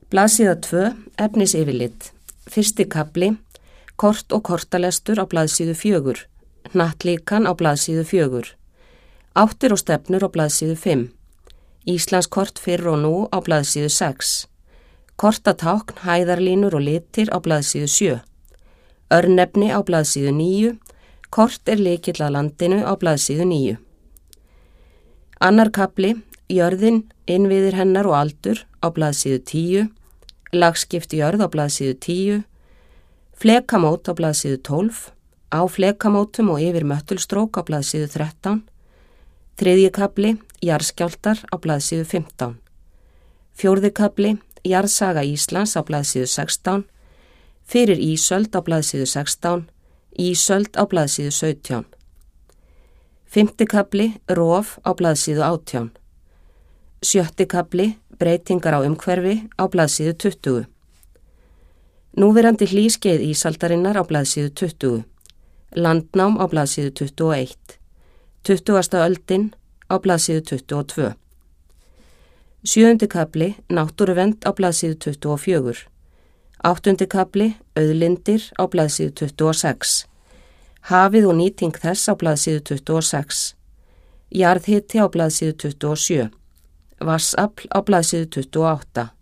Blaðsíða 2, efnisyfirlit. Fyrsti kafli, kort og kortalestur á blaðsíðu 4, hnattlíkan á blaðsíðu 4, áttir og stefnur á blaðsíðu 5, Íslandskort fyrr og nú á blaðsíðu 6, kortatákn, hæðarlínur og litir á blaðsíðu 7, örnefni á blaðsíðu 9, kort lykill að landinu á blaðsíðu 9. Annar kafli, jörðin, innviðir hennar og aldur á blaðsíðu 10, lagskipt jörð á blaðsíðu 10, flekamót á blaðsíðu 12, á flekamótum og yfir möttulstrók á blaðsíðu 13, þriðji kafli, jarðskjálftar á blaðsíðu 15, fjórði kafli, jarðsaga Íslands á blaðsíðu 16, fyrir ísöld á blaðsíðu 16, ísöld á blaðsíðu 17. Fimmti kafli, rof á blaðsíðu 18. Sjötti kafli, breytingar á umhverfi á blaðsíðu 20. Núverandi hlýskeið ísaldarinnar á blaðsíðu 20. Landnám á blaðsíðu 21. 20. öldin á blaðsíðu 22. Sjöundi kafli, náttúruvernd á blaðsíðu 24. Áttundi kafli, auðlindir á blaðsíðu 26. Hafið og nýting þess á blaðsíðu 26. Jarðhiti á blaðsíðu 27. Vassafl á blaðsíðu 28.